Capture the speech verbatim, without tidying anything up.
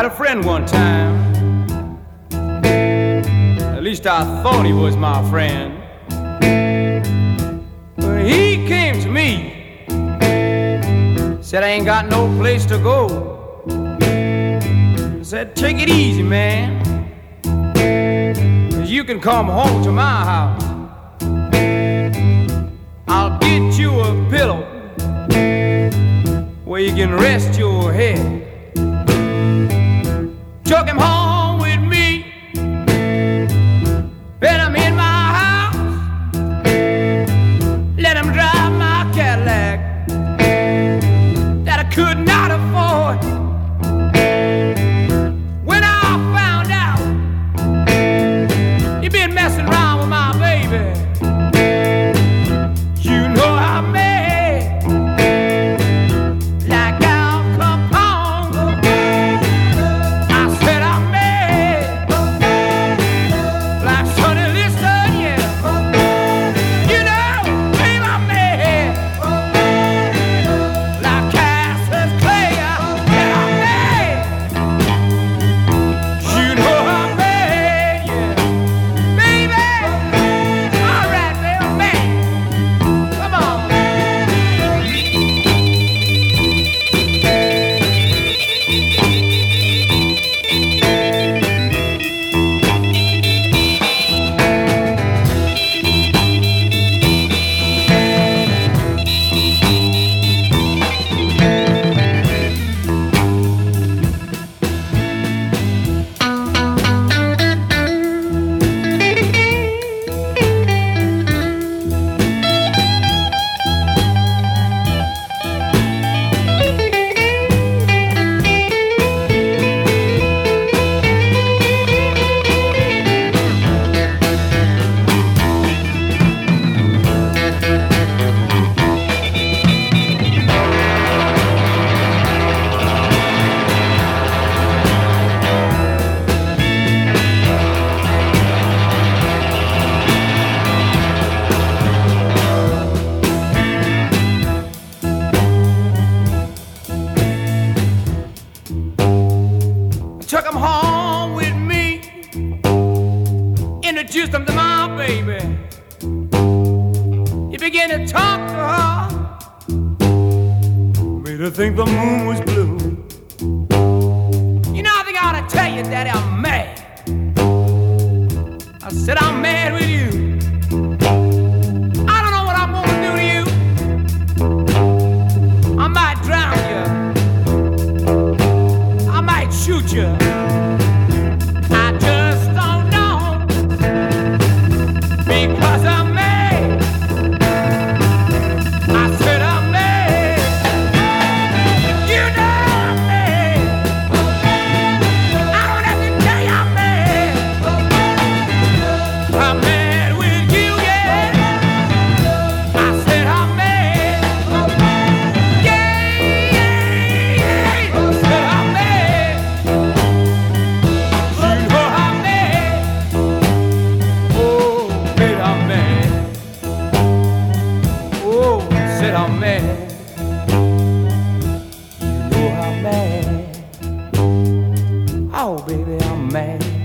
had a friend one time. At least I thought he was my friend. But he came to me, said I ain't got no place to go. I said, take it easy, man, 'cause you can come home to my house. I'll get you a pillow where you can rest your head. Took him home with me, put him in my house, let him drive my Cadillac that I could not afford. When I found out you'd been messing around with my baby, you know I made like Al Capone. I said I made like Sonny Liston, yeah. You know, babe, I made like Cassius Clay. I said I made, you know I made, yeah. Baby, all right, baby, man. Come on. Took him home with me, introduced him to my baby. He began to talk to her, made her think the moon was blue. You know, I think I ought to tell you, Daddy, I'm mad. I said I'm mad with you. I don't know what I'm gonna do to you. I might drown you, I might shoot you. I just don't know, because I'm mad. I said I'm mad. You know I'm mad. I don't have to tell you I'm mad. I'm mad with you, yeah. I said I'm mad. Yeah, yeah, yeah. I said I'm mad. You know I'm mad. Oh, baby, I'm mad. Oh, I said I'm mad. You know I'm mad. Oh, baby, I'm mad.